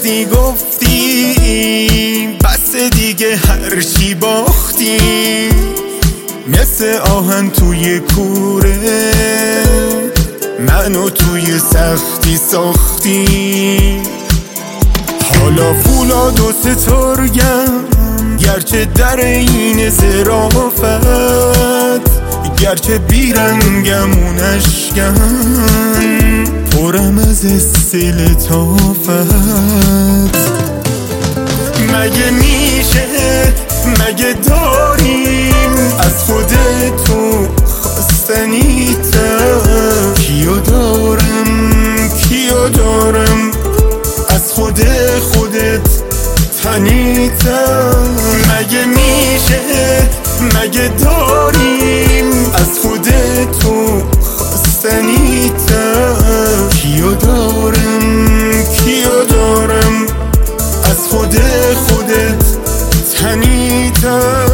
رفتی گفتی بس دیگه هر چی باختی، مثل آهن توی کوره منو توی سختی ساختی. حالا فولاد و سترگم گرچه در این ظرافت، گرچه بیرنگم و نشکم پرم از استیل طافت. مگه میشه مگه داریم از خودت تو خواستنی تر؟ کیو دارم از خودت تنی تر؟ مگه میشه مگه داریم از خودت تو خواستنی تر؟ کیو دارم از خودت تنی تر؟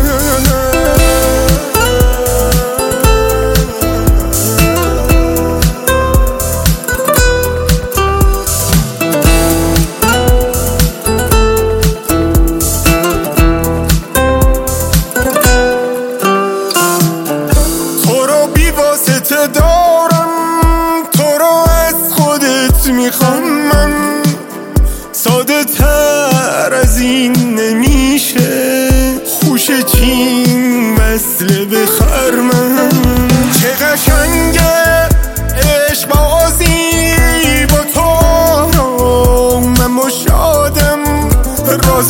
دارم تو رو از خودت میخوام من، ساده تر از این نمیشه خوش چین وصله به خرمن. چه قشنگه عشق بازی با تو رو، من مشادم راز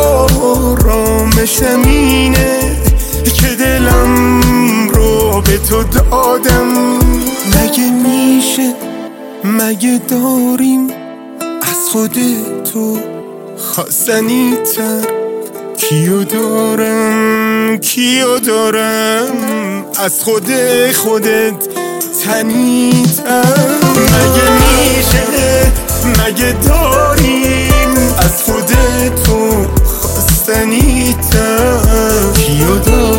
آرامشم اینه که دلم رو به تو دادم. مگه میشه مگه داریم از خودت تو خواستنی تر؟ کیو دارم از خودت تنی تر؟ مگه میشه مگه داریم از خودت تو خواستنی تر؟ کیو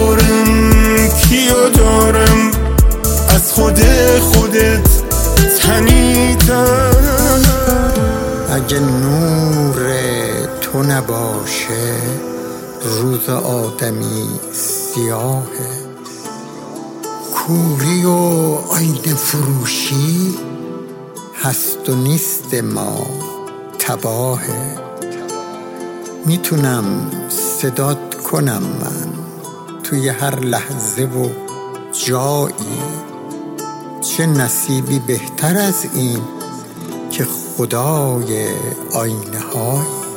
دارم از خودت تنی تر؟ اگه نور تو نباشه روز آدمی سیاهه، کوری و آینه فروشی هست و نیست ما تباهه. میتونم صدات کنم من توی هر لحظه و جایی، چه نصیبی بهتر از این که خدای آینه های.